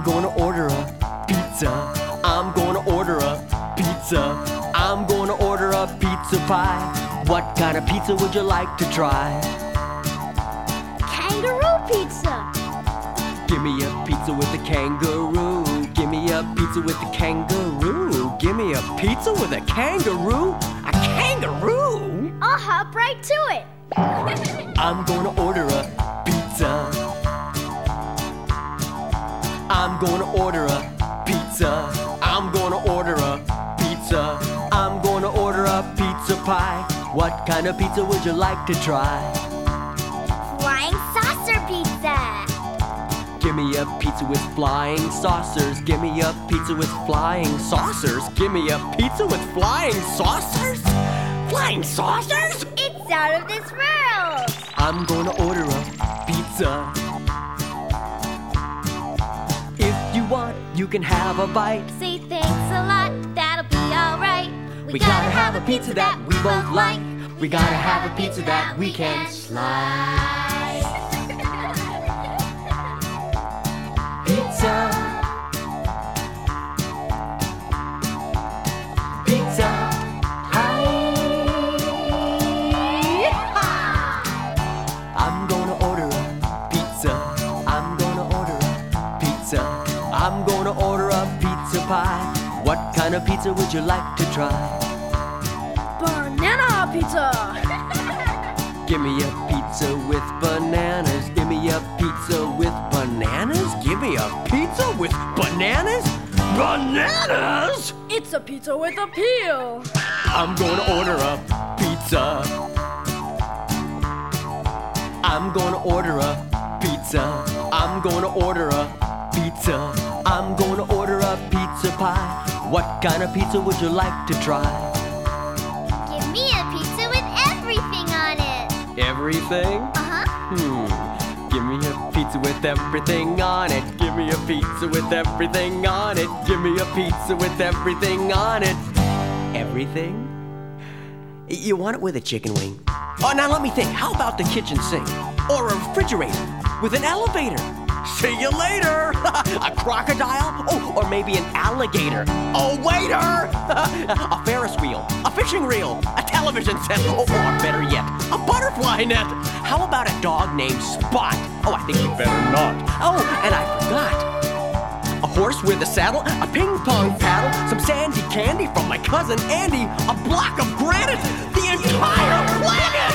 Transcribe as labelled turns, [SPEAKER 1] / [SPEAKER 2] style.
[SPEAKER 1] gonna order a pizza. I'm gonna order a pizza. I'm gonna order a pizza pie. What kind of pizza would you like to try?
[SPEAKER 2] Kangaroo pizza.
[SPEAKER 1] Give me a pizza with a kangaroo. Give me a pizza with a kangaroo. Give me a pizza with a kangaroo. A kangaroo?
[SPEAKER 2] I'll hop right to it.
[SPEAKER 1] I'm gonna order a pizza. I'm gonna order a pizza. I'm gonna order a pizza. I'm gonna order a pizza pie. What kind of pizza would you like to try?
[SPEAKER 2] Flying saucer pizza.
[SPEAKER 1] Give me a pizza with flying saucers. Give me a pizza with flying saucers. Give me a pizza with flying saucers? Flying saucers?
[SPEAKER 2] It's out of this world.
[SPEAKER 1] I'm gonna order a pizza. If you want, you can have a bite.
[SPEAKER 2] Say thanks a lot, that'll be alright.
[SPEAKER 1] We gotta have a pizza that we both like. We gotta have a pizza that we can slice. Pizza. Pizza. Hi. I'm gonna order a pizza. I'm gonna order a pizza. I'm gonna order a pizza pie. What kind of pizza would you like to try?
[SPEAKER 2] Banana pizza.
[SPEAKER 1] Give me a pizza with bananas. Give me a pizza with bananas. Give me a pizza with bananas? Bananas?
[SPEAKER 2] It's a pizza with a peel.
[SPEAKER 1] I'm gonna order a pizza. I'm gonna order a pizza. I'm gonna order a pizza. I'm gonna order a pizza pie. What kind of pizza would you like to try?
[SPEAKER 2] Give me a pizza with everything on it.
[SPEAKER 1] Everything? Give me a pizza with everything on it. Give me a pizza with everything on it. Give me a pizza with everything on it. Everything? You want it with a chicken wing? Oh, now let me think. How about the kitchen sink? Or a refrigerator with an elevator? See you later! A crocodile? Oh, or maybe an alligator. Oh, waiter! A Ferris wheel, a fishing reel, a television set, or better yet, a butterfly net. How about a dog named Spot? Oh, I think we better not. Oh, and I forgot. A horse with a saddle, a ping pong paddle, some sandy candy from my cousin Andy, a block of granite, the entire planet!